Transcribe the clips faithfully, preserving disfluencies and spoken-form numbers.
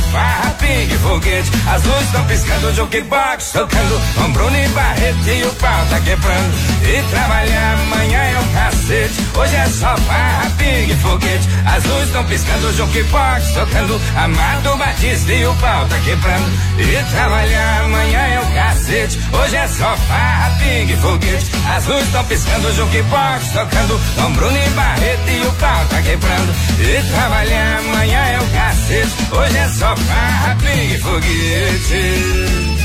farra, pingue, foguete. As luzes estão piscando, o jukebox tocando. Com Bruno e Barreto e o pau tá quebrando. E trabalhar amanhã é um cacete. Hoje é só farra, pingue, foguete. As luzes estão piscando, o jukebox tocando. Amado Batista e o pau tá quebrando. E trabalhar amanhã é um cacete. Hoje é só farra, pingue, foguete. As luzes estão piscando, o jukebox tocando. Com Bruno e Barreto e o pau tá quebrando. E trabalhar amanhã é um cacete. Hoje é só farra, pingue, foguete.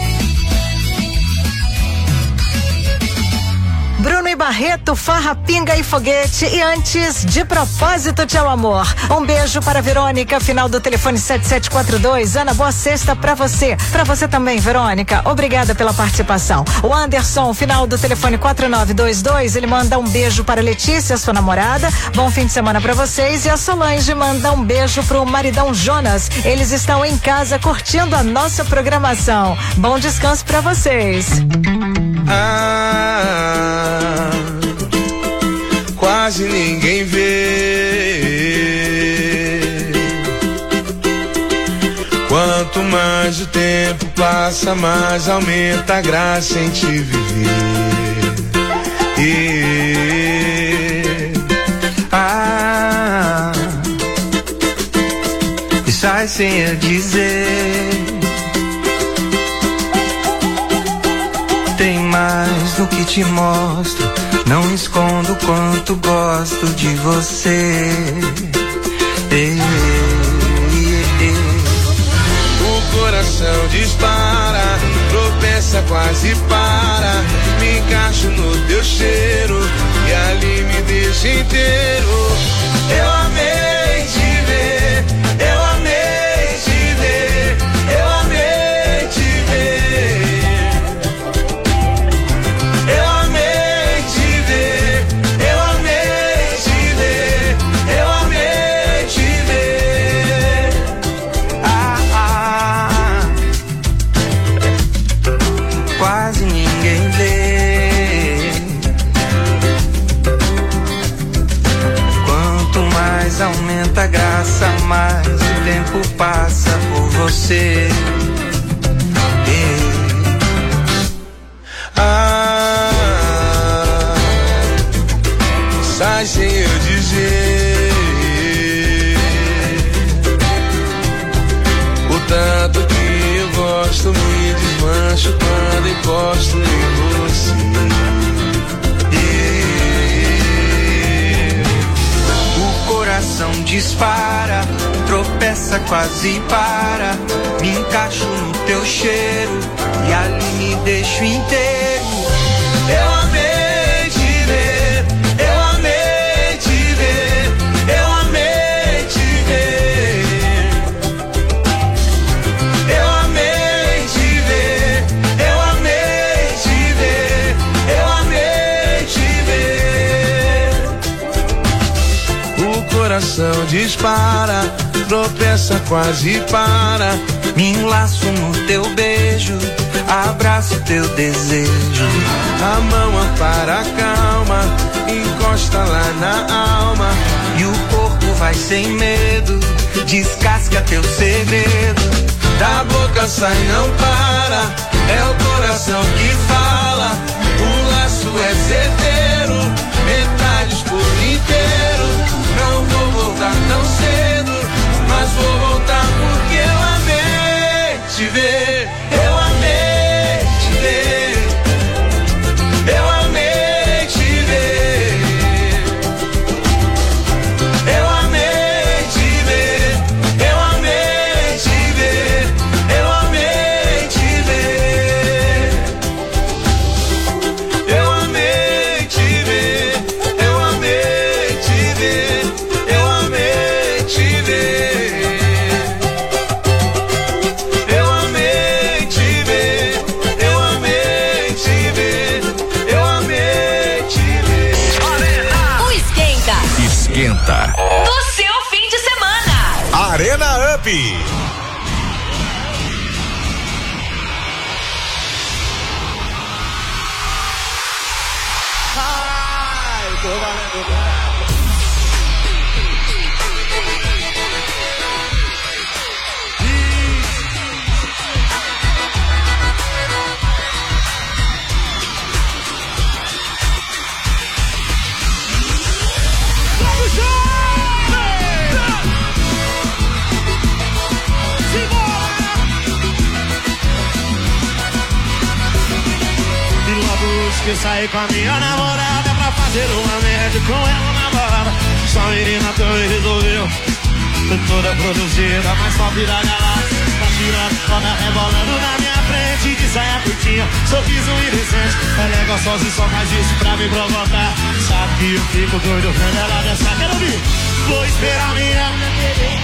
Bruno e Barreto, farra, pinga e foguete. E antes, de propósito, tchau amor. Um beijo para Verônica, final do telefone sete sete quatro dois. Ana, boa sexta pra você. Pra você também, Verônica. Obrigada pela participação. O Anderson, final do telefone quatro nove dois dois. Ele manda um beijo para Letícia, sua namorada. Bom fim de semana pra vocês. E a Solange manda um beijo pro maridão Jonas. Eles estão em casa curtindo a nossa programação. Bom descanso pra vocês. Ah, quase ninguém vê. Quanto mais o tempo passa, mais aumenta a graça em te viver. E, ah, e sai sem eu dizer. Tem mais do que te mostro, não escondo quanto gosto de você. Ei, ei, ei. O coração dispara, tropeça, quase para. Me encaixo no teu cheiro e ali me deixa inteiro. Eu amei te ver, eu amei te ver, eu amei te ver. Aumenta a graça, mais o tempo passa por você. Ah, sai sem eu dizer o tanto que eu gosto, me desmancho quando encosto em você. Coração dispara, tropeça, quase para. Me encaixo no teu cheiro e ali me deixo inteiro. Eu amei te ver, eu amei te ver, eu amei te ver. Eu amei te ver, eu amei te ver, eu amei te ver. O coração dispara, tropeça, quase para. Me enlaço no teu beijo, abraço teu desejo. A mão ampara a calma, encosta lá na alma. E o corpo vai sem medo, descasca teu segredo. Da boca sai, não para, é o coração que fala. O laço é certeiro, metades por inteiro. Não vou voltar tão cedo, mas vou voltar porque eu amei te ver. Eu amei te ver. Eu amei te ver. Eu amei te ver. Eu amei te ver. Eu amei te ver. Eu amei te ver. Eu amei te ver. Eu amei te ver. Eu amei te ver. Eu amei te ver. Eu amei te ver. O Esquenta Esquenta do seu fim de semana. Arena Up. Ai, tô valendo. E sair com a minha namorada pra fazer uma média com ela na balada. Só a menina também resolveu. Tô toda produzida, mas só vira galada. Tá tirando toda, rebolando na minha frente. De saia curtinha, sorriso indecente. Ela é gostosa e só faz isso pra me provocar. Sabe que eu fico doido vendo ela dançar. Quero ouvir. Vou esperar a minha mulher.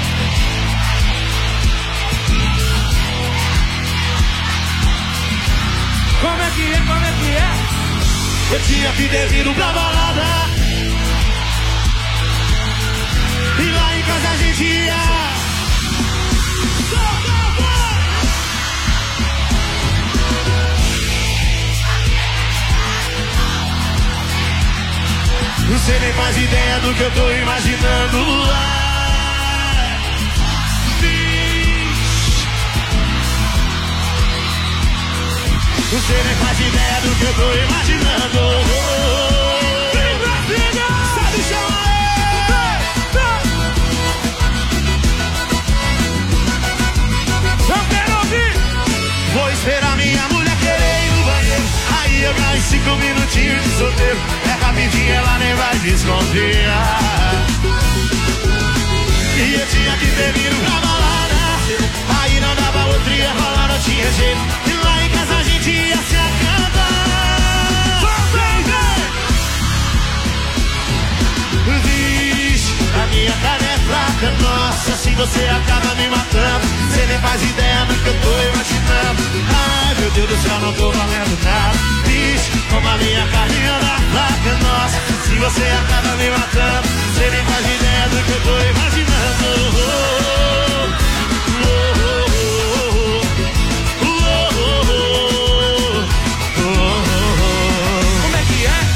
Como é que é, como é que é? Eu tinha que ter vindo pra balada. E lá em casa a gente ia. Você nem faz ideia do que eu tô imaginando lá. Você nem faz ideia do que eu tô imaginando. Sabe chamar? Eu quero ouvir. Vou esperar minha mulher querer ir no banheiro. Aí eu ganho cinco minutinhos de solteiro. É rapidinho, ela nem vai desconfiar. E eu tinha que ter vindo pra balada. Aí não dava outro, ia rolar, não tinha jeito. E lá em casa a gente ia se acabar. Vixe, a minha cara é fraca. Nossa, se você acaba me matando. Você nem faz ideia do que eu tô imaginando. Ai, meu Deus do céu, não tô valendo nada. Vixe, como a minha carninha da fraca. Nossa, se você acaba me matando. Você nem faz ideia do que eu tô imaginando. Como é que é?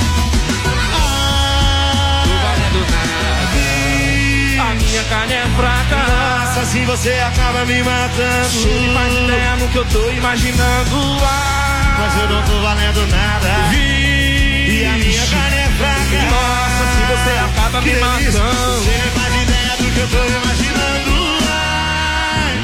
Ah, Tô valendo nada. A minha carne é fraca. nossa, se você acaba me matando. Você nem faz ideia no que eu tô imaginando. Ah, mas eu não tô valendo nada. Vixe. E a minha carne é fraca. Nossa, se você acaba que me delícia. matando. Você nem faz ideia do que eu tô imaginando. Ai,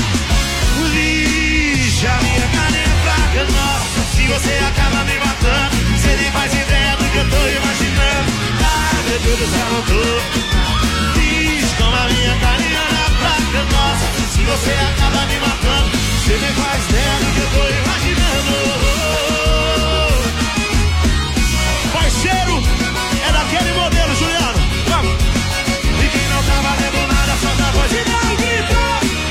vixe, a minha carne é fraca. Nossa, se você acaba me matando. Você nem faz ideia do que eu tô imaginando. Ai, meu Deus do céu, não tô. Vixe, como a minha carne é fraca. Nossa, se você acaba me matando. Você nem faz ideia do que eu tô imaginando. Parceiro, é daquele modelo, Juliano. Vamos. E quem não tá valendo nada, só dá voz e dá um grito.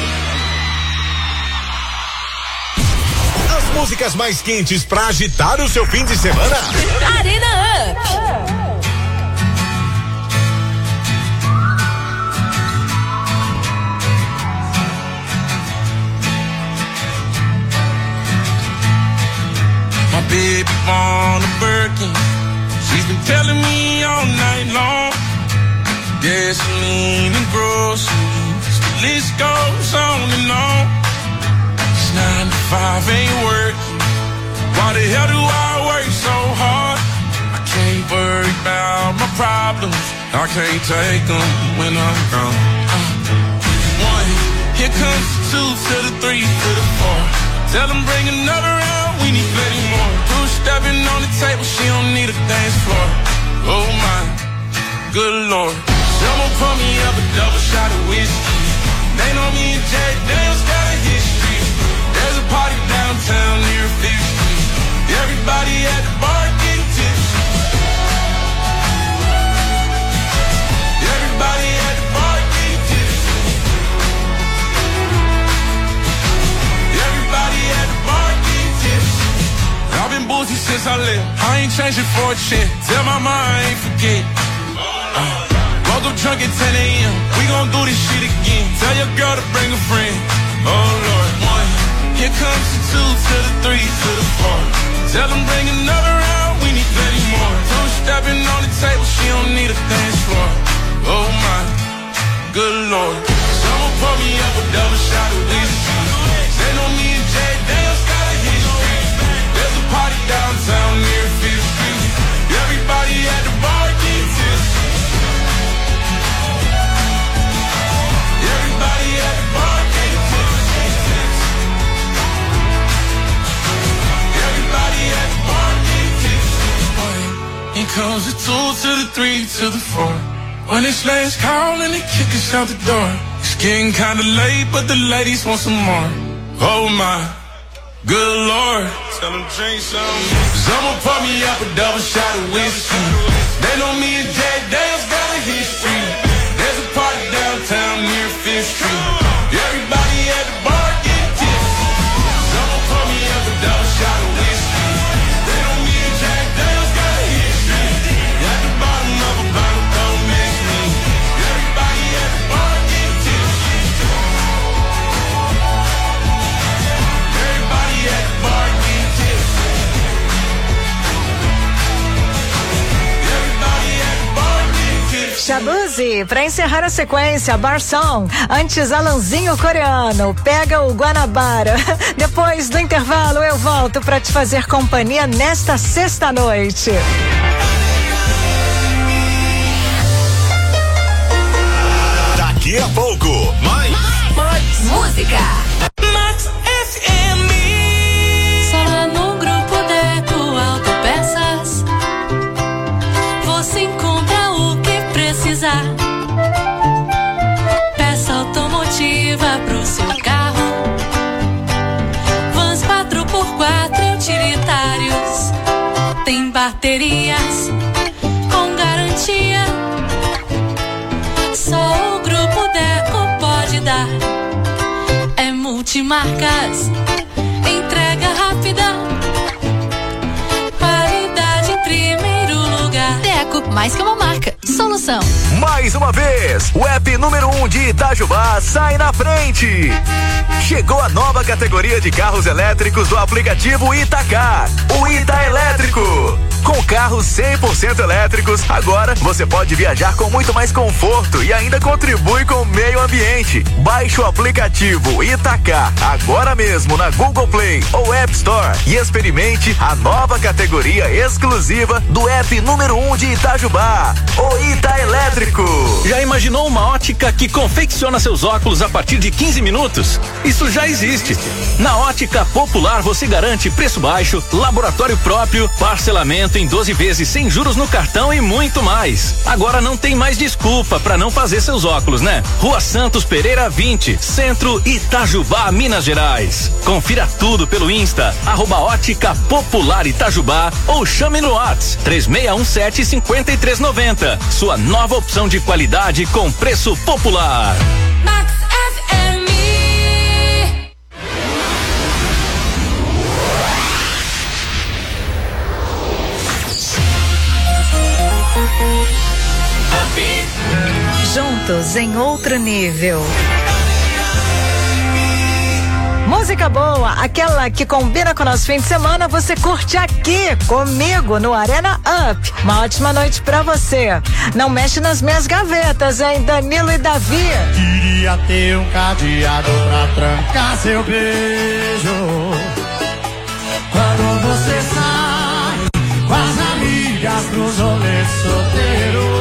As músicas mais quentes pra agitar o seu fim de semana. Arena Up. My baby on a Birkin. She's been telling me all night long. Gasoline and groceries, the list goes on and on. It's nine to five, ain't working. Why the hell do I work so hard? I can't worry about my problems. I can't take them when I'm gone. Uh, one, here comes the two to the three to the four. Tell them bring another round, we need plenty more. Two stepping on the table, she don't need a dance floor. Oh my, good lord. Someone pour me up a double shot of whiskey. They know me and Jay Daniels got a history. There's a party downtown near Fifth Street. Everybody at the bar getting tipsy. Everybody at the bar getting tipsy. Everybody at the bar getting tipsy. I've been boozy since I left. I ain't changing for a check. Tell my mom I ain't forget. Uh, woke up drunk at ten a.m. We gon' do this shit again. Tell your girl to bring a friend. Oh Lord, one. Here comes the two to the three to the four. Tell them bring another round. We need plenty more. Two stepping on the table. She don't need a dance floor. Oh my, good lord. Someone pour me up a double shot of whiskey. They know me and Jay Daniels got a history. There's a party downtown near Fifth Street. Everybody at the bar getting tipsy. Everybody at the bar getting tipsy. Everybody at the bar getting tipsy. the three to the four. When it's last call and they kick us out the door. It's getting kinda late, but the ladies want some more. Oh my, good Lord. Tell them drink some. Someone pour me up a double shot of whiskey. They know me and Jack Dale's got a history. There's a party downtown near Fifth Street. Everybody at the bar get tipsy. Someone pour me up a double shot of whiskey. They know me and Jack Dale's got a history. At the bottom of a bottle, don't mess me. Everybody at the bar get tipsy. Everybody at the bar get tipsy. Everybody at the bar get tipsy. Shabuzi, pra encerrar a sequência, Bar Song. Antes, Alanzinho Coreano, Pega o Guanabara. Depois do intervalo, eu volto pra te fazer companhia nesta sexta-noite. Daqui a pouco, mais, Mais música. Max F M. Só lá no Grupo Deco Autopeças você encontra o que precisar. Peça automotiva pro seu carro. Vans quatro por quatro utilitários. Tem baterias com garantia. Só o Grupo Deco pode dar. É multimarcas, entrega rápida, qualidade em primeiro lugar. Deco, mais que uma marca, solução. Mais uma vez, o app número um de Itajubá sai na frente. Chegou a nova categoria de carros elétricos do aplicativo Itacar, o Ita Elétrico. Com carros cem por cento elétricos, agora você pode viajar com muito mais conforto e ainda contribui com o meio ambiente. Baixe o aplicativo Itacar agora mesmo na Google Play ou App Store e experimente a nova categoria exclusiva do app número um de Itajubá, o Ita Elétrico. Já imaginou uma ótica que confecciona seus óculos a partir de quinze minutos? Isso já existe. Na Ótica Popular você garante preço baixo, laboratório próprio, parcelamento em doze vezes sem juros no cartão e muito mais. Agora não tem mais desculpa para não fazer seus óculos, né? Rua Santos Pereira vinte, Centro, Itajubá, Minas Gerais. Confira tudo pelo Insta, arroba Ótica Popular Itajubá ou chame no WhatsApp três seis um sete, cinco três nove zero. Sua nova opção de qualidade com preço popular. Max F M. Juntos em outro nível. Música boa, aquela que combina com o nosso fim de semana, você curte aqui comigo no Arena Up. Uma ótima noite pra você. Não mexe nas minhas gavetas, hein, Danilo e Davi. Queria ter um cadeado pra trancar seu beijo. Quando você sai com as amigas pros rolês solteiros.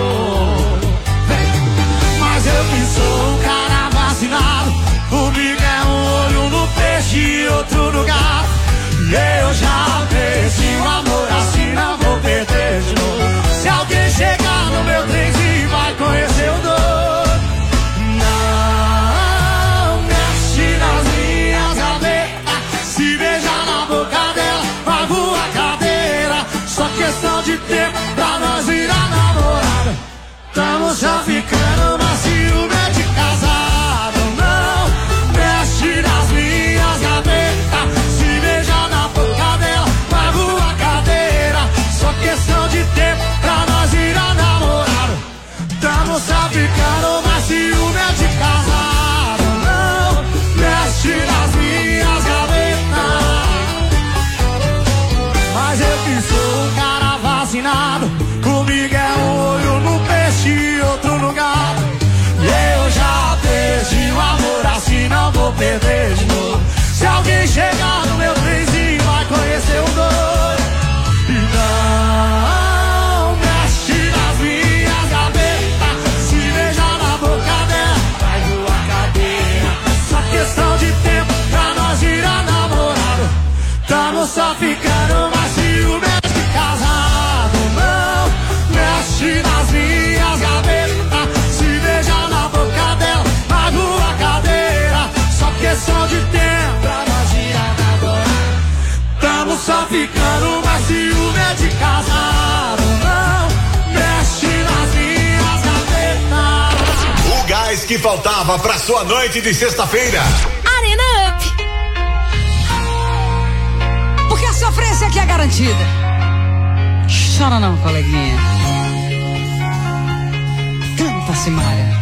Mas eu que sou um cara vacinado, comigo é um olho no peixe e outro no gato. E eu já perdi o amor, assim não vou perder de novo. Se alguém chegar no meu trenzinho vai conhecer o dono. Não mexe nas minhas gavetas, se beijar na boca dela vai voar cadeira. Só questão de tempo pra nós virar namorada. Tamo já ficando, mas ciúme é de casado. Não mexe nas minhas gavetas, se beijar na boca dela vai voar cadeira. Só questão de tempo pra nós virar namorado. Tamo já ficando, mas ciúme é de casado. Não mexe nas minhas gavetas. Mas eu que sou um cara vacinado, comigo é um olho no peixe e outro no gato. dia de casar ou não, mexe nas minhas gavetas. O gás que faltava pra sua noite de sexta-feira. Arena Up. Porque a sofrência aqui é garantida. Chora não, coleguinha. Canta, Simária.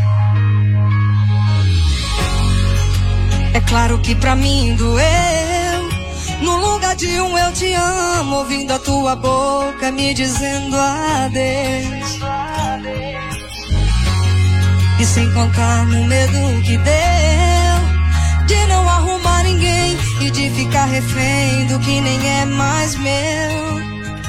É claro que pra mim doeu. No lugar de um eu te amo, ouvindo a tua boca me dizendo adeus. E sem contar no medo que deu de não arrumar ninguém e de ficar refém do que nem é mais meu.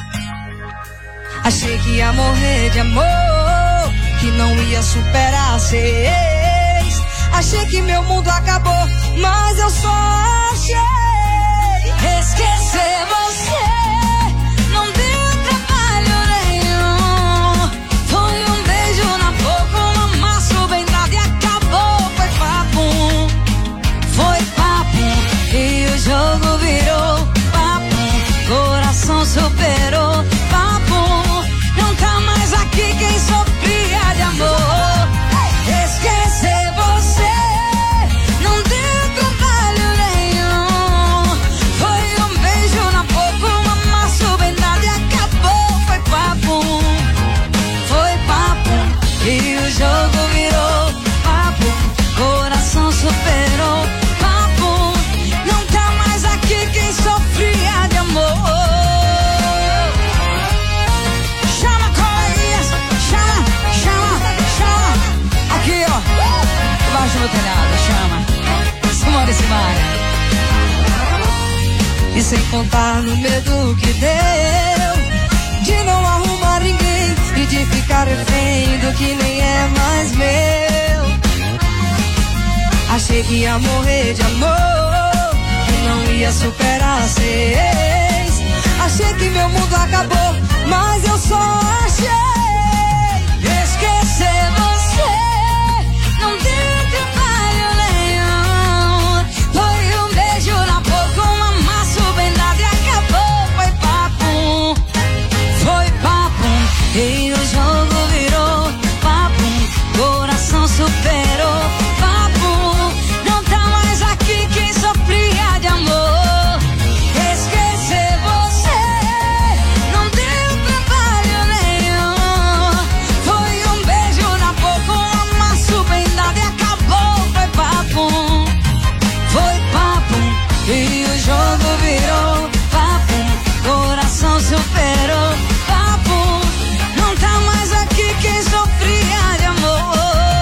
Achei que ia morrer de amor, que não ia superar ser ex. Achei que meu mundo acabou, mas eu só achei esquecer você. Não deu trabalho nenhum. Foi um beijo na boca, um amasso bem dado e acabou. Foi papo, foi papo. E o jogo virou papo. Coração superou papo. Não tá mais aqui quem sofria de amor. Esquecer você não deu trabalho nenhum. Foi um beijo na boca, um amasso bem dado e acabou. Foi papo, foi papo. E o jogo virou papo. Coração superou papo. Não tá mais aqui quem sofria de amor. Chama, coleguinhas, chama, chama, chama. Aqui, ó, debaixo do meu telhado, chama Simone e Simária. E sem contar no medo que deu de não arrumar ninguém e de ficar refém do que nem é mais meu. Achei que ia morrer de amor, que não ia superar ser ex. Achei que meu mundo acabou, mas eu só achei esquecer você. Não deu trabalho nenhum. Foi um beijo na boca, um amasso bem dado e acabou. Foi papo, foi papo. E o jogo virou papo. Coração superou papo. Não tá mais aqui quem sofria de amor. Esquecer você não deu trabalho nenhum. Foi um beijo na boca, um amasso bem dado e acabou. Foi papo, foi papo. E o jogo virou papo. Coração superou papo. Não tá mais aqui quem sofria de amor.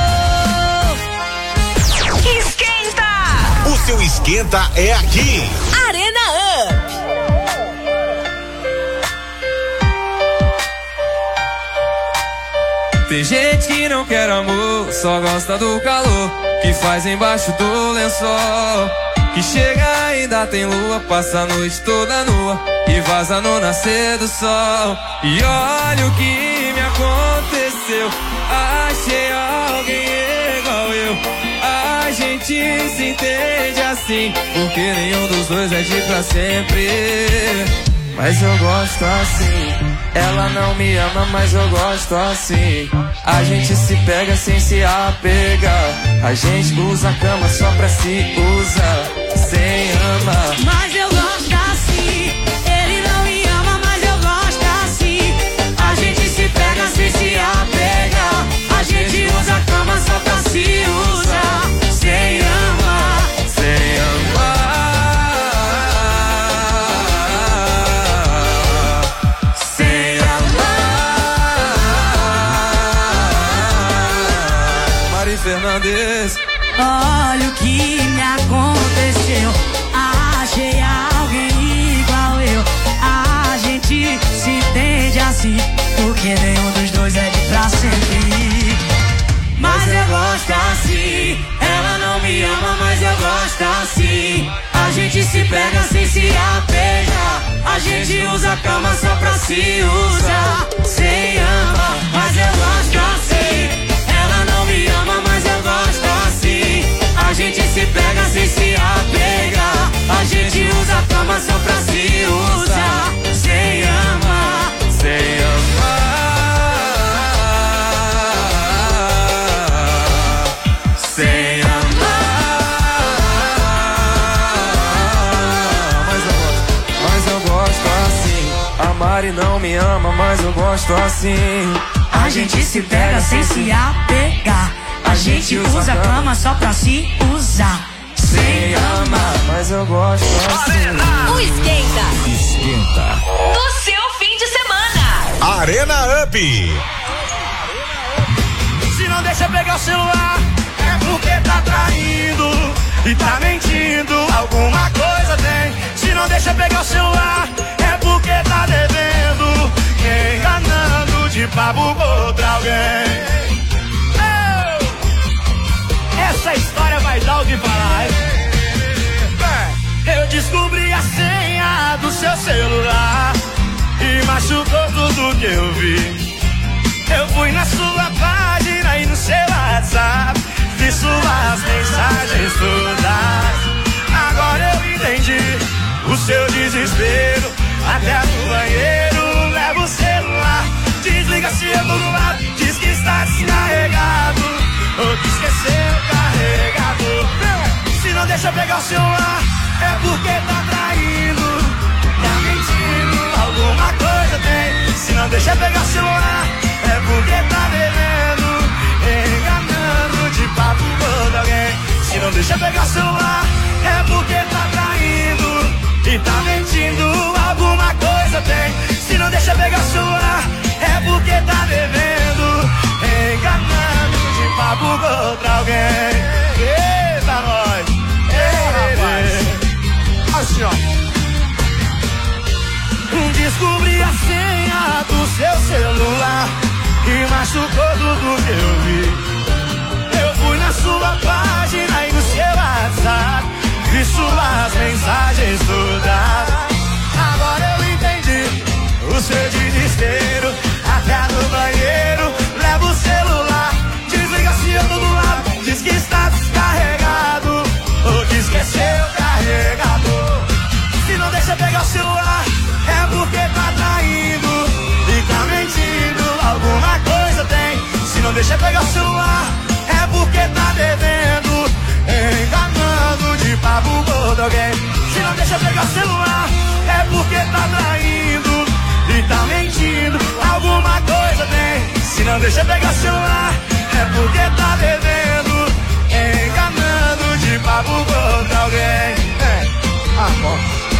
Esquenta! O seu esquenta é aqui. Arena Up. Tem gente que não quer amor, só gosta do calor que faz embaixo do lençol. Que chega ainda tem lua, passa a noite toda nua e vaza no nascer do sol. E olha o que me aconteceu, achei alguém igual eu. A gente se entende assim, porque nenhum dos dois é de pra sempre. Mas eu gosto assim. Ela não me ama, mas eu gosto assim. A gente se pega sem se apegar. A gente usa a cama só pra se usar, sem amar. Mas eu gosto assim. Ele não me ama, mas eu gosto assim. A gente se pega sem se apegar. A gente usa a cama só pra se usar, sem amar, sem amar. Sem amar. Mari Fernandes. Olha o que me aconteceu, achei alguém igual eu. A gente se entende assim, porque nenhum dos dois é de pra sempre. Mas eu gosto assim. Ela não me ama, mas eu gosto assim. A gente se pega sem se apegar. A gente usa a cama só pra se usar, sem amar. Mas eu gosto assim. Ela não me ama, mas eu gosto assim. A gente se pega sem se apegar. A gente usa a cama só pra se usar, sem amar. e não me ama, mas eu gosto assim. A gente se pega sem se apegar. A gente usa a cama só pra se usar. Sem amar, mas eu gosto assim. O Esquenta. Esquenta. No seu fim de semana. Arena Up. Se não deixa pegar o celular, é porque tá traindo e tá mentindo. Alguma coisa tem. Se não deixa pegar o celular, é porque tá devendo, enganando de papo com outra alguém. Essa história vai dar o que falar. Eu descobri a senha do seu celular e machucou tudo que eu vi. Eu fui na sua página e no seu WhatsApp, vi suas mensagens todas. Agora eu entendi o seu desespero. Até no banheiro leva o celular, desliga se eu tô do lado, diz que está descarregado, ou que esqueceu o carregador. Se não deixa pegar o celular, é porque tá traindo, tá mentindo, alguma coisa tem. Se não deixa pegar o celular, é porque tá devendo, enganando de papo com alguém. Se não deixa pegar o celular, é porque tá traindo e tá mentindo, alguma coisa tem. Se não deixa pegar o celular, é porque tá devendo, enganando de papo com outra alguém. Eita, nós! Ei, rapaz! Assim, ó. Descobri a senha do seu celular e machucou tudo que eu vi. Eu fui na sua página e no seu WhatsApp, vi suas mensagens todas. Agora eu entendi o seu desespero. Até no banheiro leva o celular, desliga se eu tô do lado, diz que está descarregado, ou que esqueceu o carregador. Se não deixa pegar o celular, é porque tá traindo e tá mentindo, alguma coisa tem. Se não deixa pegar o celular, é porque tá devendo, enganando de papo com alguém. Se não deixa pegar o celular, é porque tá traindo e tá mentindo, alguma coisa tem. Se não deixa pegar o celular, é porque tá devendo, enganando de papo com alguém. É, ah, bom.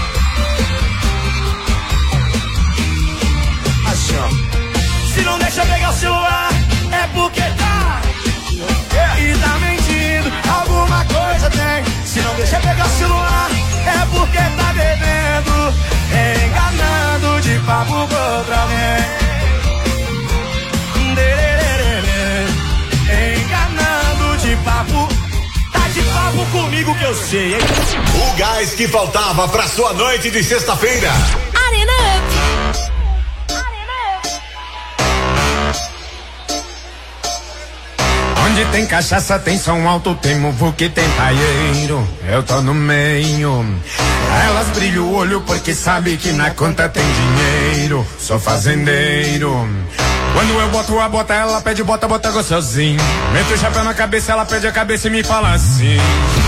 Assim, ó. Se não deixa pegar o celular, é porque tá e tá mentindo, alguma coisa tem. Se não deixa pegar o celular, é porque tá devendo, enganando de papo com outra alguém. Enganando de papo, tá de papo comigo que eu sei, hein? O gás que faltava pra sua noite de sexta-feira. Arena Up. Onde tem cachaça, tem som alto, tem muvu que tem paieiro. Eu tô no meio. Elas brilham o olho porque sabe que na conta tem dinheiro. Sou fazendeiro. Quando eu boto a bota, ela pede bota, bota gostosinho. Meto o chapéu na cabeça, ela pede a cabeça e me fala assim.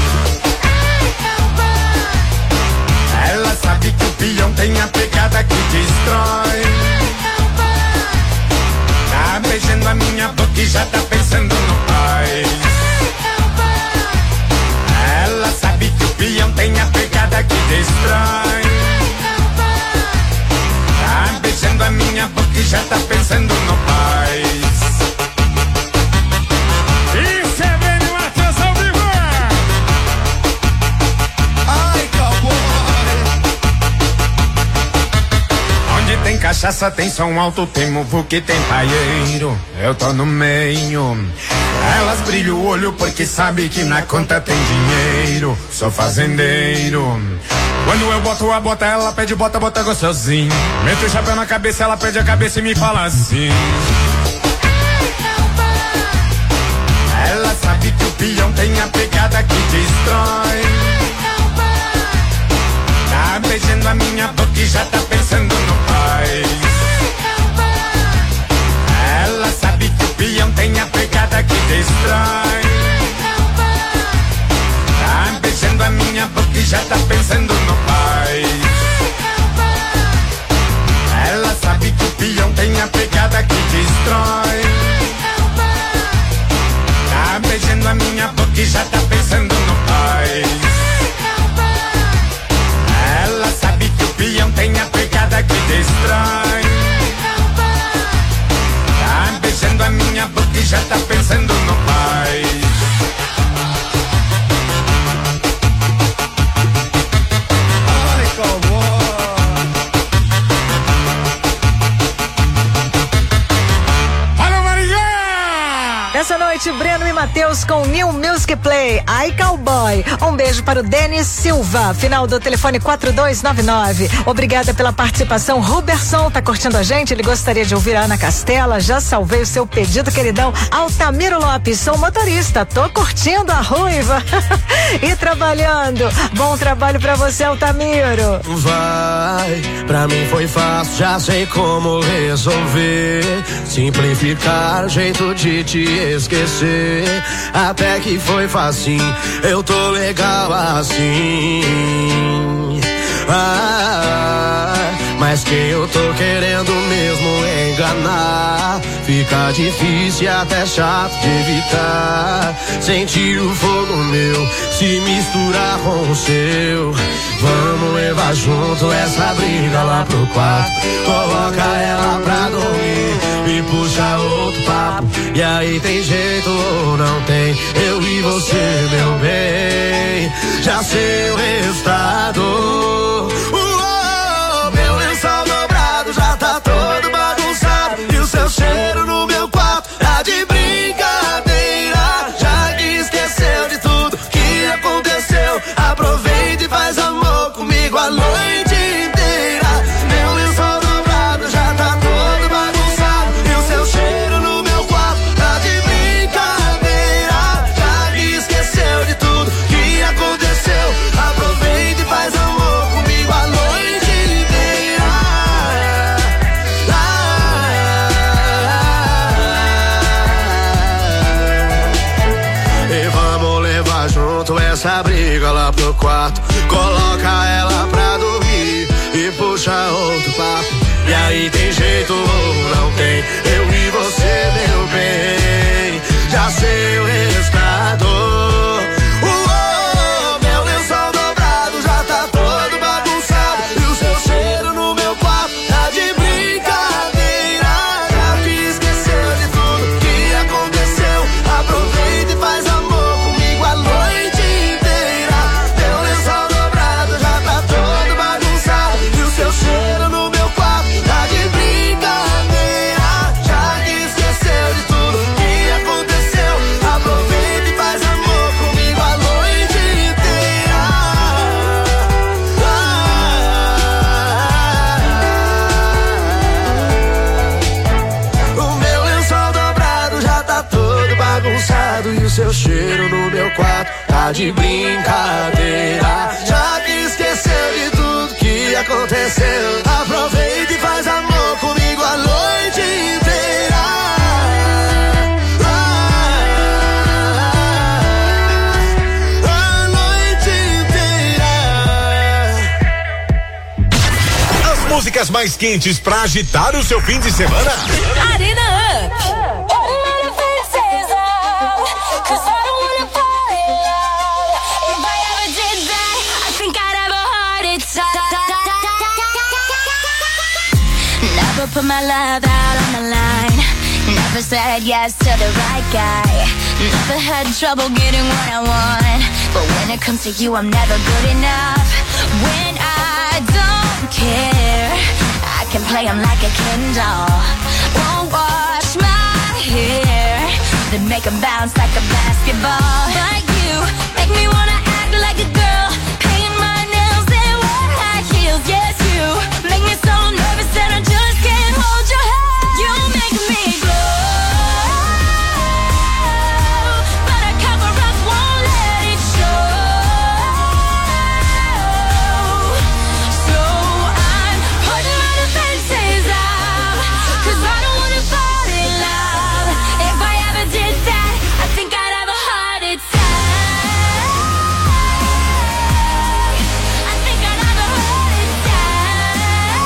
Ela sabe que o peão tem a pegada que destrói. Tá beijando a minha boca e já tá pensando no pai. Ela sabe que o peão tem a pegada que destrói. Tá beijando a minha boca e já tá pensando no pai. Isso é bem uma atenção viva. Ai, cowboy. Onde tem cachaça, tem som alto, tem muvu que tem paieiro. Eu tô no meio. Elas brilham o olho porque sabe que na conta tem dinheiro. Sou fazendeiro. Quando eu boto a bota, ela pede bota, bota gostosinho. Meto o chapéu na cabeça, ela pede a cabeça e me fala assim. Ela sabe que o peão tem a pegada que destrói. Tá beijando a minha boca e já tá pensando no pai. Ela sabe que o peão tem a pegada que destrói. Tá beijando a minha boca e já tá pensando no pai. Ela sabe Matheus com New Music Play, Ai Cowboy. Um beijo para o Denis Silva, final do telefone quatro dois nove nove. Obrigada pela participação. Ruberson tá curtindo a gente, ele gostaria de ouvir a Ana Castela. Já salvei o seu pedido, queridão. Altamiro Lopes, sou motorista, tô curtindo a ruiva e trabalhando. Bom trabalho pra você, Altamiro. Vai, pra mim foi fácil, já sei como resolver. Simplificar, jeito de te esquecer. Até que foi facinho, eu tô legal assim. Ah, mas quem eu tô querendo mesmo enganar, fica difícil e até chato de evitar. Sentir o fogo meu se misturar com o seu. Vamos levar junto essa briga lá pro quarto. Coloca ela pra dormir e puxa outro papo. E aí tem jeito ou não tem? Eu e você, meu bem, já sei o resultado. Uou, meu lençol dobrado já tá todo bagunçado. E o seu cheiro no meu quarto tá de brincadeira. Já que esqueceu de tudo que aconteceu, aproveita e faz amor comigo a noite inteira. Meu lençol dobrado já tá todo bagunçado. E o seu cheiro no meu quarto tá de brincadeira. Já que esqueceu de tudo que aconteceu, aproveita e faz amor comigo a noite inteira. E vamos levar junto essa briga lá pro quarto. Coloca ela pra dormir e puxa outro papo. E aí tem jeito ou não tem? Eu e você, meu bem, já sei o resultado. Uou, meu lençol dobrado já tá todo bagunçado. E o seu cheiro no meu quarto tá de brincadeira. Já que esqueceu de tudo que aconteceu, aproveita e faz amor comigo a noite inteira. Meu lençol dobrado já tá todo bagunçado. E o seu cheiro no meu quarto tá de brincadeira. Já que esqueceu de tudo que aconteceu, aproveita e faz amor comigo a noite inteira. Ah, o meu lençol dobrado já tá todo bagunçado. E o seu cheiro no meu quarto tá de brincadeira. Já que esqueceu de tudo que aconteceu, aproveita e faz amor comigo a noite inteira. Ah, a noite inteira. As músicas mais quentes pra agitar o seu fim de semana. Arena Up. Never put my love out on the line. Never said yes to the right guy. Never had trouble getting what I want. But when it comes to you, I'm never good enough. When I don't care, I can play him like a Ken doll. Won't wash my hair, then make him bounce like a basketball. Like you, make me wanna act like a girl, paint my nails and wear high heels. Yes, you make me so nervous that I just can't hold your hand. You make me glow, but I cover up, won't let it show. So I'm putting my defenses up, 'cause I don't wanna fall in love. If I ever did that, I think I'd have a heart attack. I think I'd have a heart attack.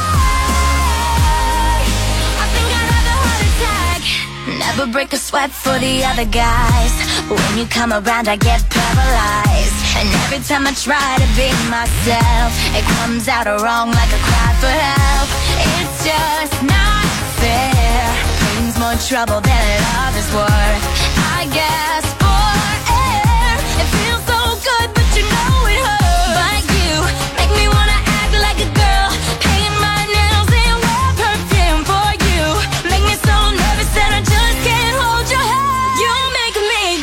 I think I'd have a heart attack. Never break a sweat for the other guys. When you come around, I get paralyzed. And every time I try to be myself, it comes out wrong like a cry for help. It's just not fair. Brings more trouble than love is worth. I guess for air, it feels so good, but you know it hurts. But you make me wanna act like a girl, paint my nails and wear perfume for you. Make me so nervous that I just can't hold your hand. You make me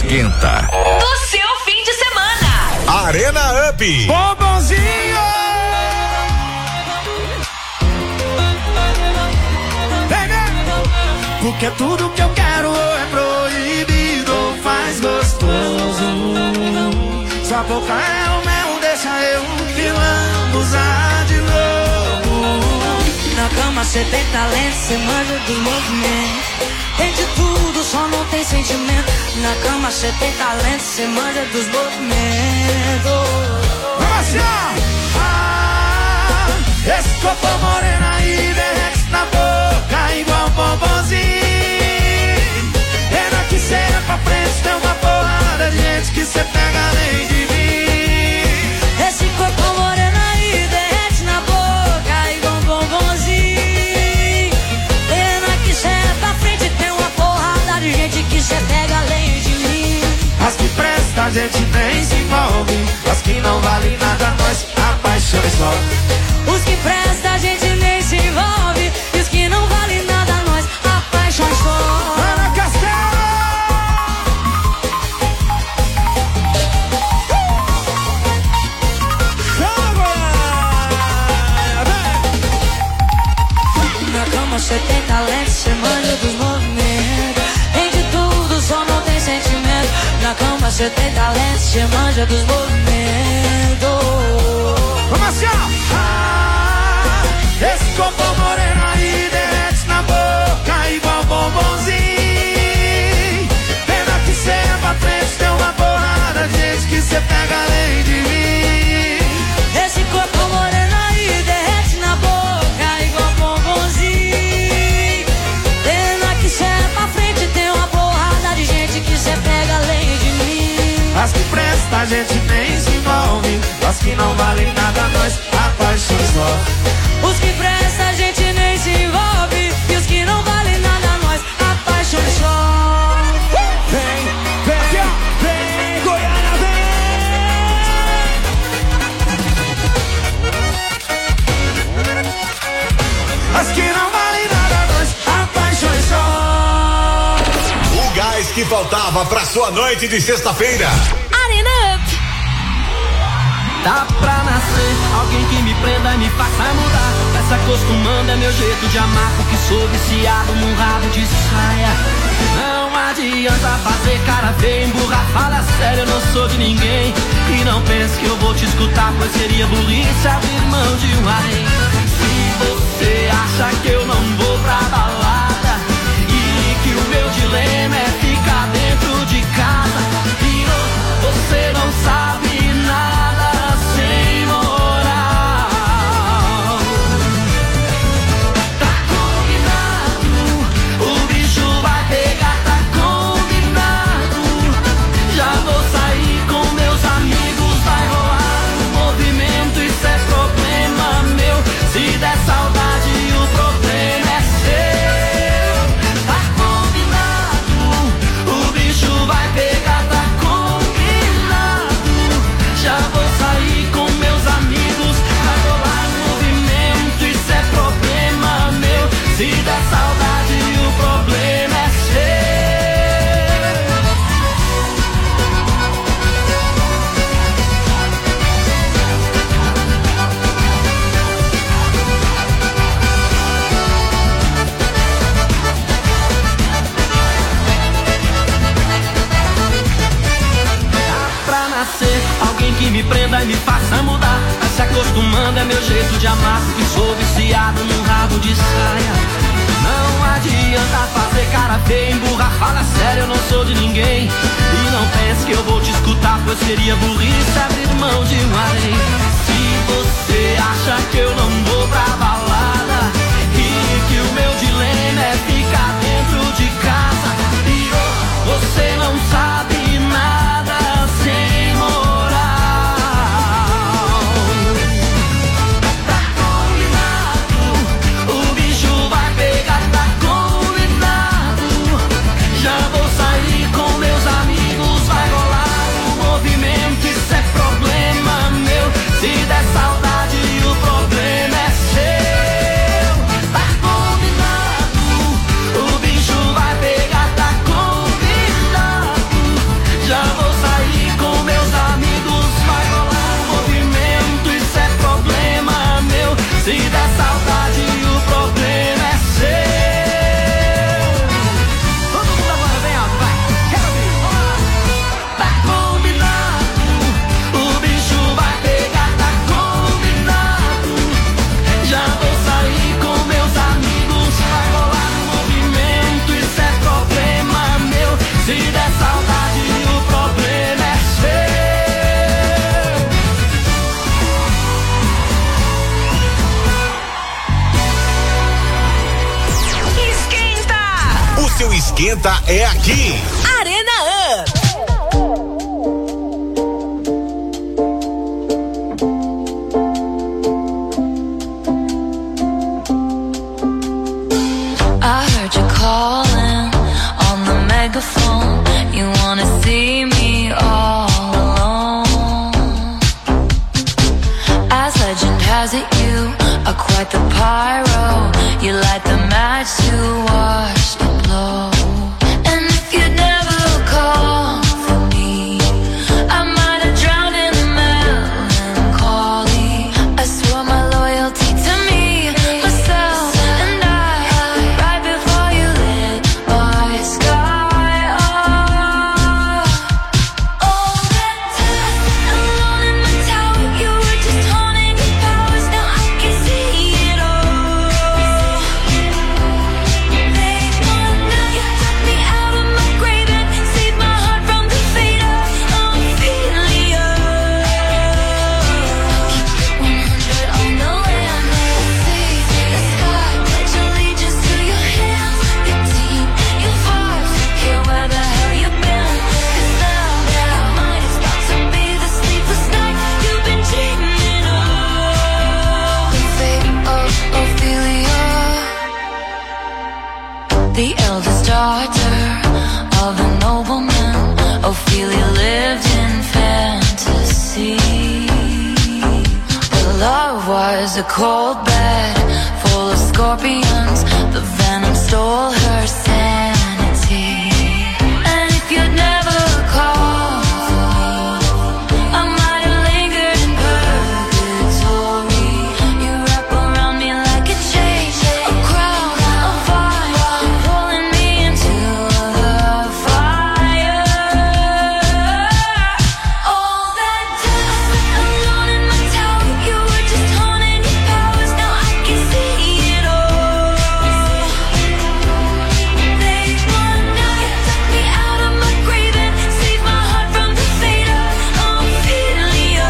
esquenta. Do seu fim de semana. Arena Up. Bombonzinho. Porque tudo que eu quero é proibido, faz gostoso. Sua boca é o mel, deixa eu que lambuzar de novo. Na cama cê tem talento, cê manja do movimento. Tem de tudo, só não tem sentimento. Na cama cê tem talento, cê manja dos movimentos. Vamos lá! Ah, esse corpo moreno aí derrete na boca igual bombonzinho. Pena que cê é pra frente, tem uma porrada de gente que cê pega além de mim. Esse corpo moreno aí derrete na boca igual bombonzinho. Pena que cê é pra frente, tem uma porrada de gente que cê pega além de mim. As que presta a gente nem se envolve, as que não valem nada nós apaixonamos só. Os que presta a gente nem se envolve, e os que não valem nada nós apaixonamos só. Ana Castelo! Na cama cê tem talento, cê manja dos movimentos. Tem de tudo, só não tem sentimento. Na cama cê tem talento, cê manja dos movimentos. Vamos assim, ó! Ah, esse corpo moreno aí derrete na boca igual bombonzinho. Pena que cê é pra frente, tem uma porrada de gente que cê pega além de mim. Esse corpo moreno aí derrete na boca igual bombonzinho. Pena que cê é pra frente, tem uma porrada de gente que cê pega além de mim. As que presta a gente nem se envolve, as que não valem nada nós apaixonamos só. Os que presta a gente nem se envolve, e os que não valem nada nós apaixonamos só. Vem, vem, vem, Goiânia, vem. As que não valem nada nós apaixonamos só. O gás que faltava pra sua noite de sexta-feira. Arena Up. Dá pra nascer alguém que me prenda e me faça mudar. Vai se acostumando, é meu jeito de amar, porque sou viciado num rabo de saia. Não adianta fazer cara feia, emburrar, fala sério, eu não sou de ninguém. E não pense que eu vou te escutar, pois seria burrice abrir mão de um rei. Se você acha que eu não vou pra balada e que o meu dilema é ficar dentro de casa, pirou, você não sabe nada sem moral. Tá combinado, o bicho vai pegar, tá combinado. Já vou sair com meus amigos, vai rolar um movimento, isso é problema meu. Se der saudade, o problema é seu. Tá combinado, o bicho vai pegar, tá combinado. Já vou sair com meus amigos, vai rolar um movimento, isso é problema meu. Se der saudade, o problema é seu. Dá pra nascer alguém que me prenda e me faça mudar. Vai se acostumando, é meu jeito de amar, porque sou viciado num rabo de saia. Não adianta fazer cara feia, emburrar, fala sério, eu não sou de ninguém. E não pense que eu vou te escutar, pois seria burrice abrir mão de um rei. Se você acha que eu não vou pra balada e que o meu dilema é ficar dentro de casa, pirou, você não sabe nada sem moral. Tá combinado, o bicho vai pegar, tá combinado. Já vou sair com meus amigos, vai rolar um movimento, isso é problema meu. Se der saudade, o problema é seu. seu esquenta é aqui. Arena Up. I heard you calling on the megaphone. You wanna see me all alone. As legend has it, you are quite the pyro. You light the match to watch it blow. And if you'd never call for me, I might have drowned in the melancholy. I swore my loyalty to me, myself, and I. Right before you lit my sky up. All that time, alone in my tower, you were just haunting your powers. Now I can see it all. They wonder you took me out of my grave and saved my heart from the fate of Ophelia. one hundred on the land, they see the sky. Pledge allegiance to your hands, your team, your vibes. Here where the hell you been? 'Cause now, now mine is about to be the sleepless night you've been dreaming of. The fate of Ophelia, the eldest daughter of a nobleman. Ophelia lived in fantasy. Her love was a cold bed full of scorpions. The venom stole her sanity. And if you'd never called for me, I might have lingered in purgatory. You wrap around me like a chain, a crown, a vine, pulling me into the fire. All that time, alone in my tower, you were just haunting your powers. Now I can see it all. They wonder you took me out of my grave and saved my heart from the fate of Ophelia.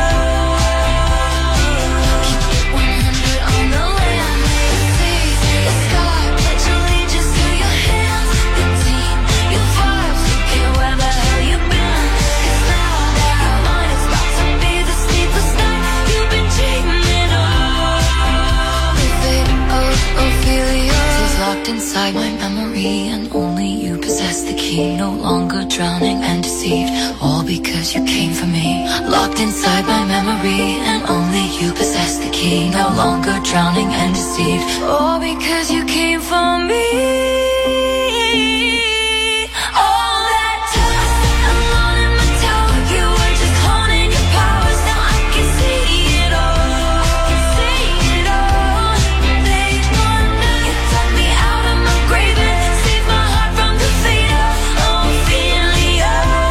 one hundred on the land, they see the sky. Pledge allegiance to your hands, your team, your vibes. Here where the hell you been? 'Cause now, now mine is about to be the sleepless night you've been dreaming of. The fate of Ophelia is locked inside my memory, and only you possess the key. No longer drowning and deceived, all because you came for me. Locked inside my memory, and only you possess the key. No longer drowning and deceived, all because you came for me. All that time, alone in my tower, you were just haunting your powers. Now I can see it all. See it all. They wonder you took me out of my grave and saved my heart from the fate of Ophelia.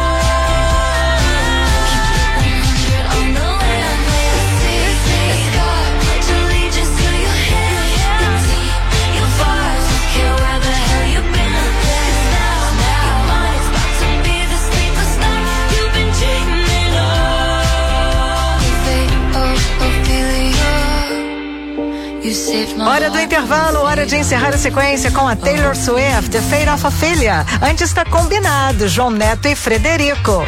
one hundred on the land, they see the sky. Pledge allegiance to your hands, your team, your vibes. Here where the hell you been? 'Cause now, now mine is about to be the sleepless night you've been dreaming of. The fate of Ophelia, you saved my Hora do intervalo, hora de encerrar a sequência com a Taylor Swift, The Fate of Ophelia. Antes está combinado, João Neto e Frederico.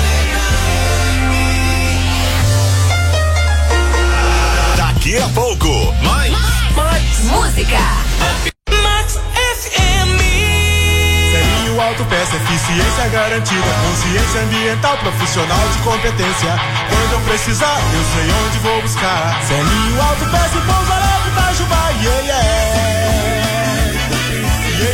Daqui a pouco, mais. Música. Max F M. Selinho Autopeça, eficiência garantida, consciência ambiental, profissional de competência. Quando eu precisar, eu sei onde vou buscar. Selinho Autopeça e Pouso Alegre, Itajubá, yeah, yeah. Yeah,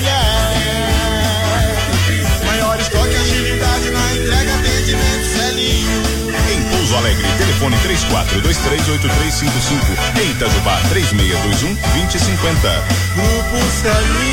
yeah. Maior estoque, agilidade na entrega, atendimento, Selinho. Em Pouso Alegre, telefone três quatro dois três oito três cinco cinco. Em Itajubá, três seis dois um dois zero cinco zero. Grupo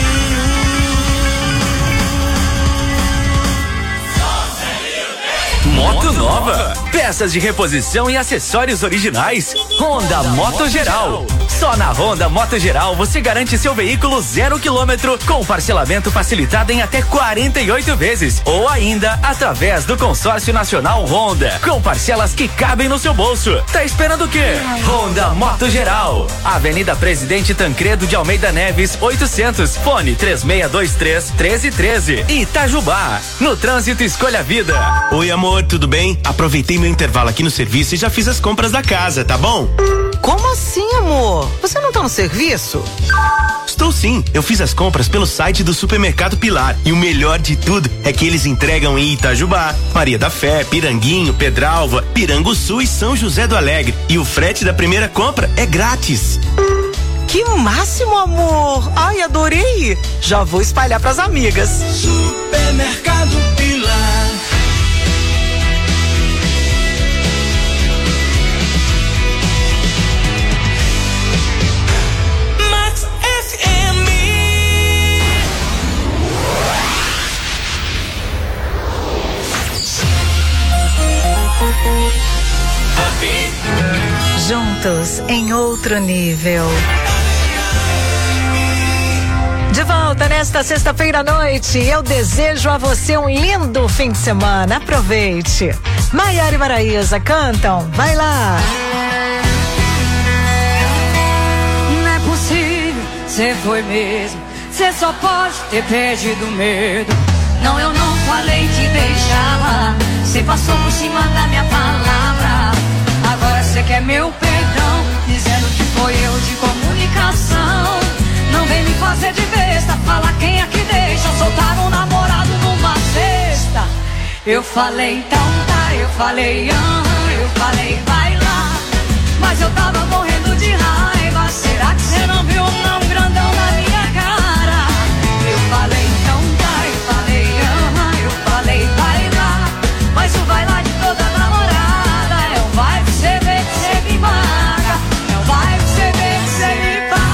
Selinho. Moto nova, peças de reposição e acessórios originais. Honda Moto Geral. Só na Honda Moto Geral você garante seu veículo zero quilômetro com parcelamento facilitado em até quarenta e oito vezes ou ainda através do consórcio nacional Honda com parcelas que cabem no seu bolso. Tá esperando o quê? Honda Moto Geral. Avenida Presidente Tancredo de Almeida Neves oitocentos, fone três seis dois três, um três um três. Itajubá. No trânsito escolha a vida. Oi amor, tudo bem? Aproveitei meu intervalo aqui no serviço e já fiz as compras da casa, tá bom? Como assim, amor? Você não tá no serviço? Estou sim, eu fiz as compras pelo site do Supermercado Pilar e o melhor de tudo é que eles entregam em Itajubá, Maria da Fé, Piranguinho, Pedralva, Piranguçu e São José do Alegre e o frete da primeira compra é grátis. Que máximo, amor! Ai, adorei! Já vou espalhar pras amigas. Supermercado Pilar. Juntos em outro nível. De volta nesta sexta-feira à noite, eu desejo a você um lindo fim de semana. Aproveite. Maiara e Maraísa cantam. Vai lá. Não é possível, cê foi mesmo. Cê só pode ter perdido medo. Não, eu não falei que deixava. Cê passou por cima da minha palavra. Agora cê quer meu perdão, dizendo que foi eu de comunicação. Não vem me fazer de besta, fala quem é que deixa soltar um namorado numa cesta. Eu falei então tá, eu falei aham, eu falei vai lá. Mas eu tava morrendo de raiva, será que cê não viu um não grandão na minha cara? Eu falei então tá, eu falei aham, eu falei vai lá. Mas o vai lá de toda namorada é o vai que cê vê que cê me paga. É o vai que cê vê que cê me paga.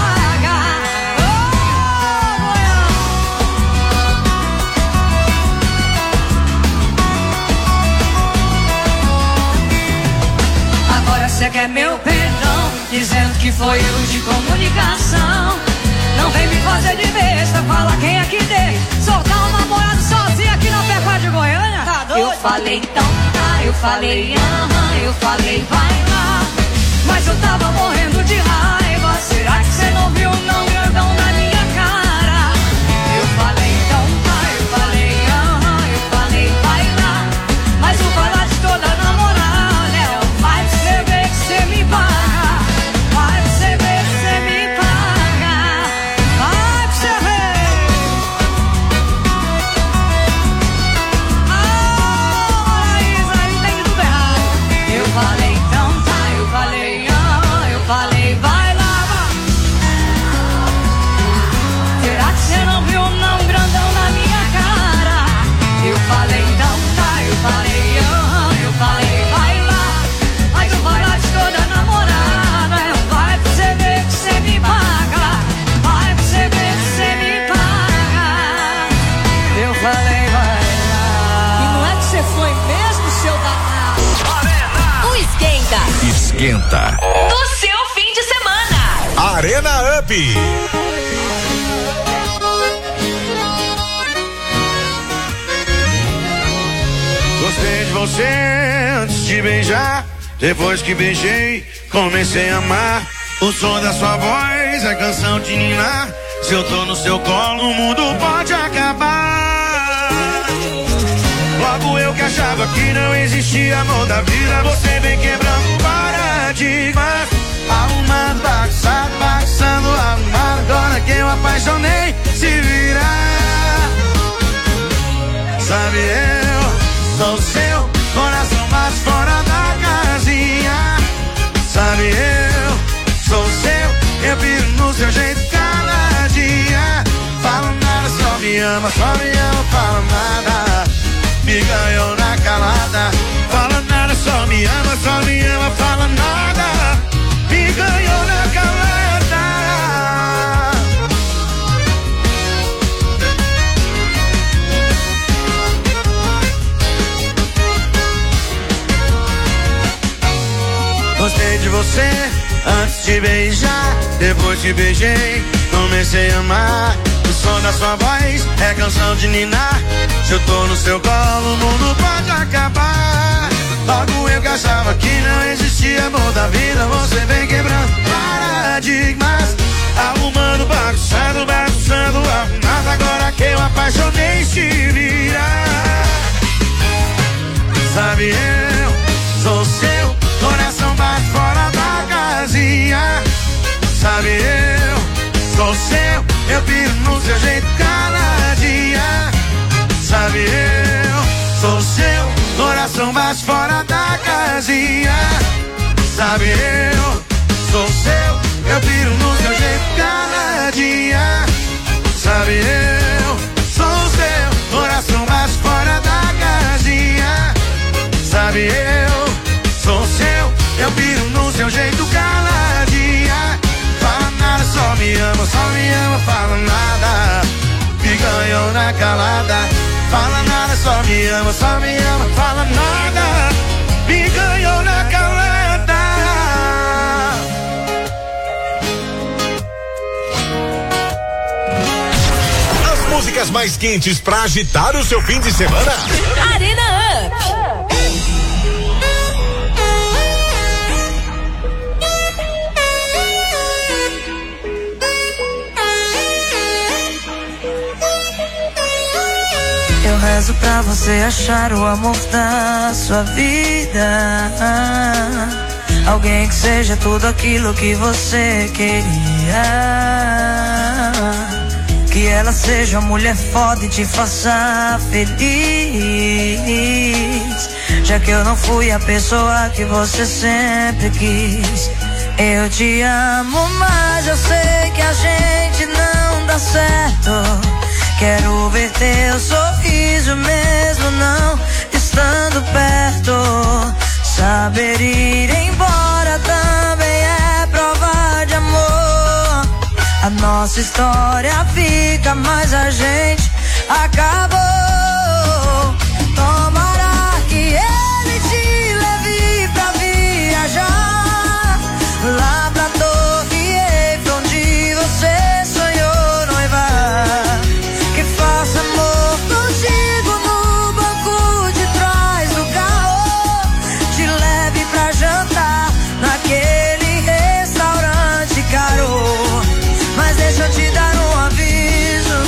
Você quer meu perdão, dizendo que foi eu de comunicação. Não vem me fazer de besta, fala quem é que dê. Soltar um namorado sozinho aqui na Pecuária de Goiânia. Tá doido? Eu falei então tá, eu falei aham, eu falei vai lá. Mas eu tava morrendo de raiva, será que você não viu não grandão na minha cara? Eu falei então tá, eu falei aham, eu falei vai lá. Mas o vai lá de toda namorada é o vai que você vê que você me paga. Vai que você vê que você me paga. Vai que você vê. Ah, Maraísa, entende tudo errado. Eu falei então tá, eu falei ah, eu falei vai lá. Será que você não viu não grandão na minha cara? Eu falei então tá, eu falei ah, eu falei vai lá. Mas o vai lá de toda namorada é o vai pra você ver que você me paga. Vai pra você ver que você me paga. Eu falei vai lá. E não é que você foi mesmo, seu danado? O Esquenta. Esquenta. Do seu fim de semana. Arena Up. Gostei de você antes de beijar. Depois que beijei, comecei a amar. O som da sua voz é canção de ninar. Se eu tô no seu colo, o mundo pode acabar. Logo eu que achava que não existia amor da vida, você vem quebrando paradigmas. Arrumando, bagunçado, bagunçando, arrumado. Agora que eu apaixonei, se virar. Sabe, eu sou seu coração mais fora da casinha. Sabe, eu sou seu, eu piro no seu jeito cada dia. Fala nada, só me ama, só me ama, fala nada. Me ganhou na calada. Fala nada, só me ama, só me ama, fala nada. Me ganhou na calada. te beijar, depois te beijei, comecei a amar. O som da sua voz é canção de ninar. Se eu tô no seu colo, o mundo pode acabar. Logo eu que achava que não existia amor da vida, você vem quebrando paradigmas, arrumando, bagunçando, bagunçando, arrumado. Agora que eu apaixonei, se vira. Sabe, eu sou seu, coração bate fora da casinha. Sabe, eu sou seu, eu piro no seu jeito caladinha. Sabe, eu sou seu, coração bate fora da casinha. Sabe, eu sou seu, eu piro no seu jeito caladinha. Sabe, eu sou seu, coração bate fora da casinha. Sabe, eu sou seu, eu piro no seu jeito caladinha. Fala nada, só me ama, só me ama, fala nada. Me ganhou na calada. Fala nada, só me ama, só me ama, fala nada. Me ganhou na calada. As músicas mais quentes pra agitar o seu fim de semana. Arena Up. Eu rezo pra você achar o amor da sua vida. Alguém que seja tudo aquilo que você queria. Que ela seja uma mulher foda e te faça feliz. Já que eu não fui a pessoa que você sempre quis. Eu te amo, mas eu sei que a gente não dá certo. Quero ver teu sorriso mesmo não estando perto. Saber ir embora também é prova de amor. A nossa história fica, mas a gente acabou. Tomara que ele te leve pra viajar lá pra Torre Eiffel, onde você sonhou noivar. Que faça amor contigo no banco de trás do carro. Te leve pra jantar naquele restaurante caro. Mas deixa eu te dar um aviso.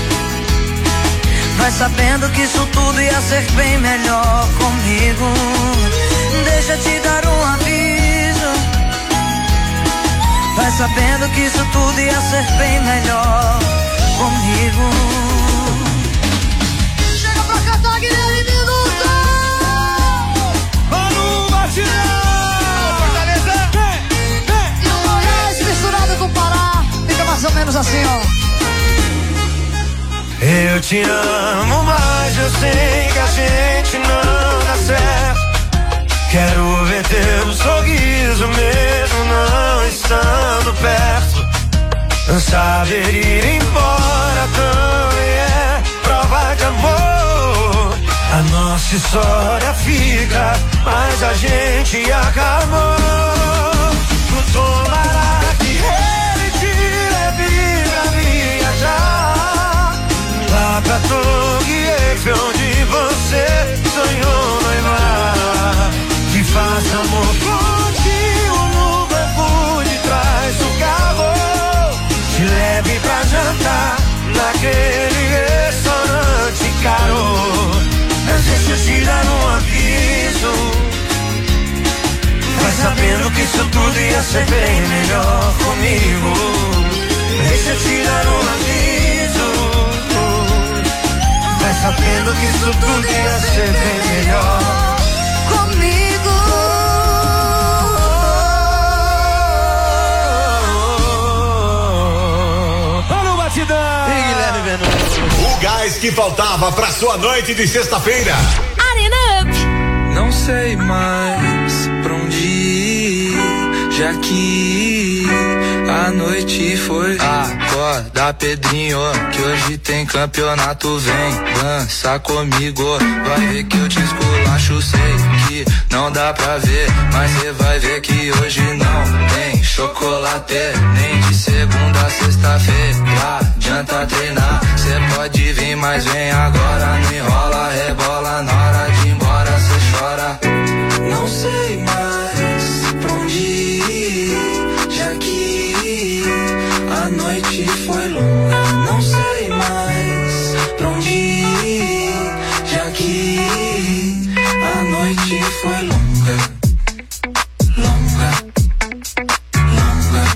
Vai sabendo que isso tudo ia ser bem melhor comigo. Deixa eu te dar um aviso. Vai sabendo que isso tudo ia ser bem melhor comigo. Chega pra cantar, Guilherme Minuto! Mano, batidão! Fortaleza! E o Goiás misturado com o Pará fica mais ou menos assim, ó. Eu te amo, mas eu sei que a gente não dá certo. Quero ver teu sorriso mesmo não estando perto. Saber ir embora também é prova de amor. A nossa história fica, mas a gente acabou. Tomara que ele te leve pra viajar lá pra Torre Eiffel, onde você sonhou noivar. Que faça amor contigo no banco de trás do carro. Te leve pra jantar naquele restaurante caro. Mas deixa eu te dar um aviso. Vai sabendo que isso tudo ia ser bem melhor comigo. Deixa eu te dar um aviso. Vai sabendo que isso tudo ia ser bem melhor comigo. Olha o batidão! E Guilherme Venuto. O gás que faltava pra sua noite de sexta-feira. Arena Up. Não sei mais pra onde ir, já que a noite foi agora. Acorda, Pedrinho, que hoje tem campeonato. Vem, dança comigo, vai ver que eu te esculacho. Sei que não dá pra ver, mas cê vai ver que hoje não tem chocolate. Nem de segunda a sexta-feira adianta treinar. Cê pode vir, mas vem agora. Não enrola, rebola, na hora de ir embora cê chora. Não sei mais pra onde ir, já que a noite foi longa. Não sei mais pra onde ir, já que a noite foi longa, longa, longa.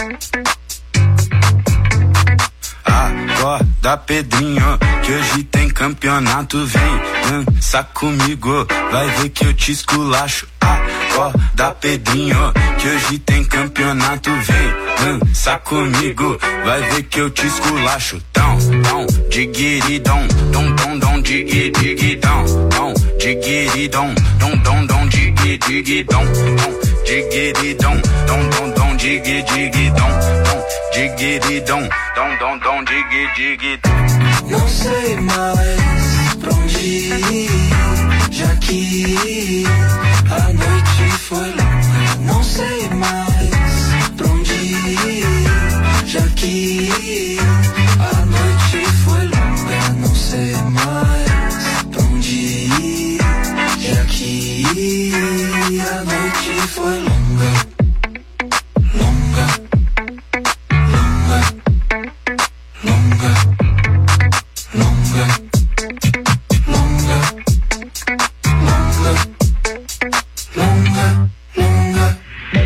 Acorda, Pedrinho, que hoje tem campeonato. Vem, dança comigo, vai ver que eu te esculacho. Acorda, Pedrinho, que hoje tem campeonato. Vem, dança comigo, vai ver que eu te esculacho. Dão, dão, diguiridão, dom, dom, dom, digui, digidão, dom, diguiridão, dom, dom, dom, digui, digidão, dom, diguiridão, dom, dom, dom, digui, digidão, dom, diguiridão, dom, dom, dom, digui, digidão. Não sei mais pra onde ir, já que a noite foi longa. Não sei mais pra onde ir, já que a noite foi longa. Não sei mais pra onde ir, já que a noite foi longa. Longa, longa, longa, longa, longa, longa, longa, longa.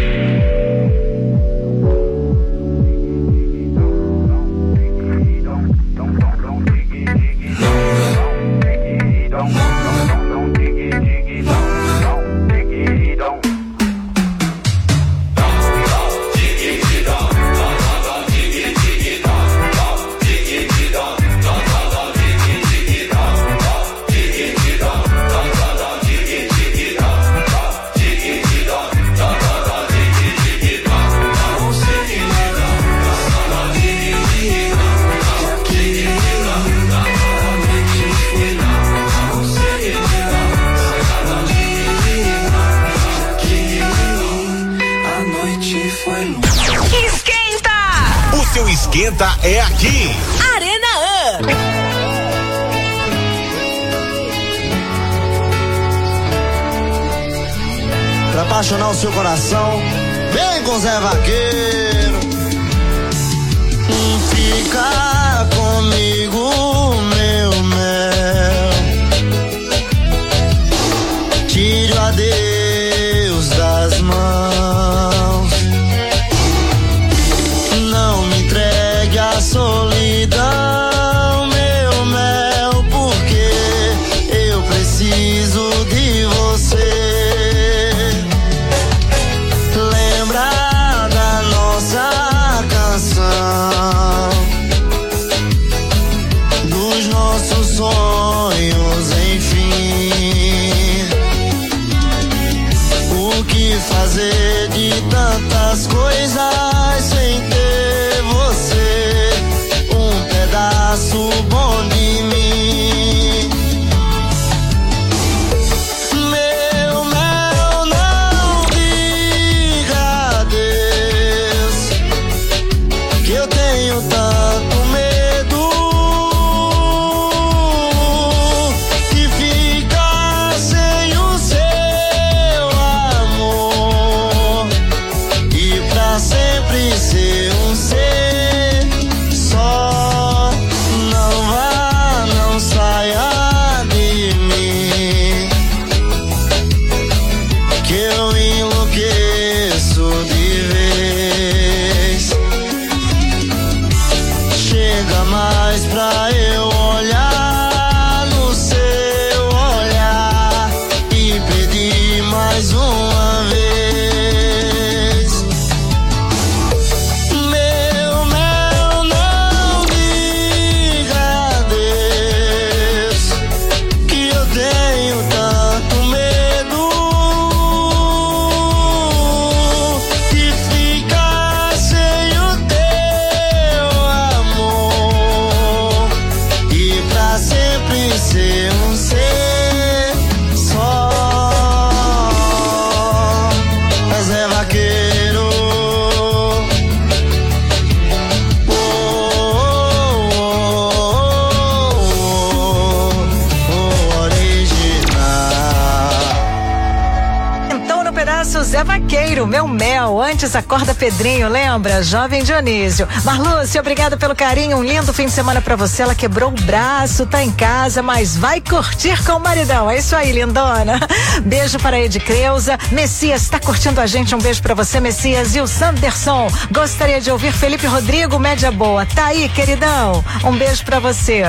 Esquenta é aqui. Arena Up. Pra apaixonar o seu coração, vem com Zé Vaqueiro. Fica comigo, meu mel. Tire o adeus das mãos. Não me entregue a solidão, meu mel, porque eu preciso de você. Lembra da nossa canção, dos nossos sonhos, enfim. O que fazer de tantas coisas sem ter você, um pedaço bom de mim. Meu mel, não diga adeus, que eu tenho tanto medo de ficar sem o seu amor e pra sempre ser um ser só. Não vá, não saia de mim, que eu enlouqueço de vez. Chega mais pra eu olhar no seu olhar e pedir mais uma vez. Meu mel, não diga adeus, que eu tenho tanto medo de ficar sem o teu Zé Vaqueiro, meu mel. Antes acorda Pedrinho, lembra? Jovem Dionísio. Marlúcia, obrigada pelo carinho. Um lindo fim de semana pra você. Ela quebrou o braço, tá em casa, mas vai curtir com o maridão. É isso aí, lindona. Beijo para a Ed Creuza. Messias tá curtindo a gente. Um beijo pra você, Messias. E o Sanderson. Gostaria de ouvir Felipe Rodrigo, média boa. Tá aí, queridão. Um beijo pra você.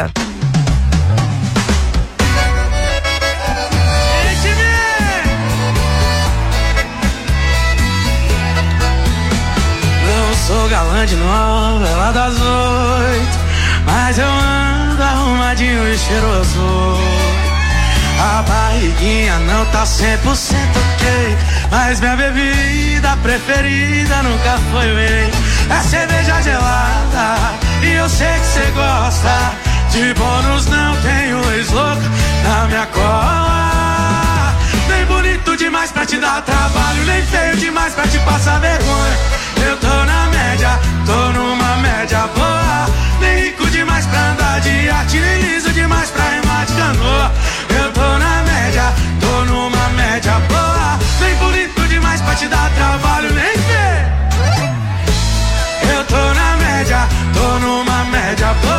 Sou galã de novela das oito, mas eu ando arrumadinho e cheiroso. A barriguinha não tá cem por cento ok, mas minha bebida preferida nunca foi whey. É cerveja gelada e eu sei que cê gosta. De bônus não tenho ex-louco na minha cola. Nem bonito demais pra te dar trabalho, nem feio demais pra te passar vergonha. Eu tô na média, tô numa média boa.